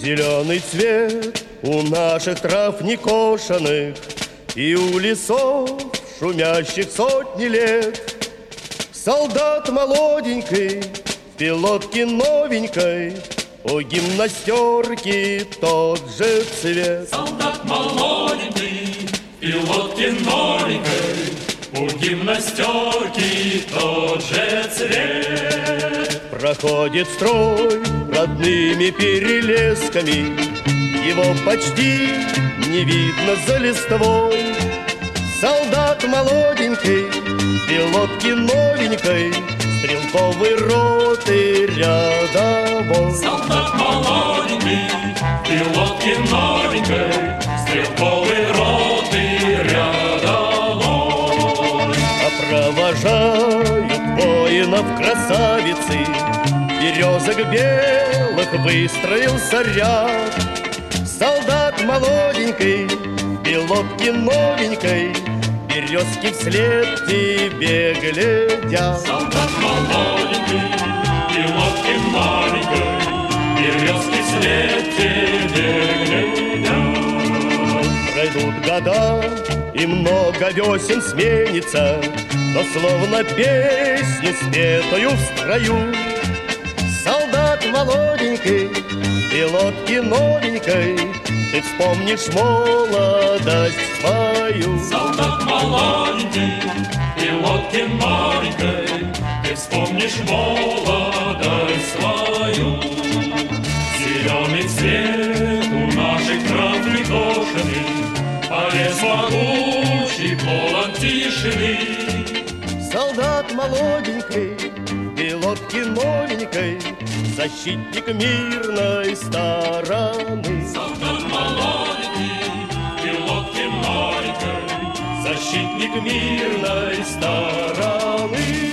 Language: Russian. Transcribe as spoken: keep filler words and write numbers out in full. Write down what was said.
Зеленый цвет у наших трав некошенных и у лесов, шумящих сотни лет. Солдат молоденький, в пилотке новенькой, у гимнастерки тот же цвет. Солдат молоденький, в пилотке новенькой, у гимнастерки тот же цвет. Проходит строй родными перелесками, его почти не видно за листвой. Солдат молоденький, в пилотке новенькой, стрелковой роты рядовой. Солдат молоденький, в пилотке новенькой, стрелковой роты рядовой. А провожают воинов красавицы, березок белых выстроился ряд. Солдат молоденький, в пилотке новенькой, березки вслед тебе глядят. Солдат молоденький, в пилотке новенькой, березки вслед тебе глядят. Пройдут года, и много весен сменится, но словно песню спетую в строю. Солдат молоденький, в пилотке новенькой, ты вспомнишь молодость свою. Солдат молоденький, в пилотке новенькой, ты вспомнишь молодость свою. Зеленый цвет у наших трав некошенный, а лес могучий, полон тишины. Солдат молоденький, в пилотке новенькой, защитник мирной стороны. Солдат молоденький, в пилотке новенькой, Защитник мирной стороны.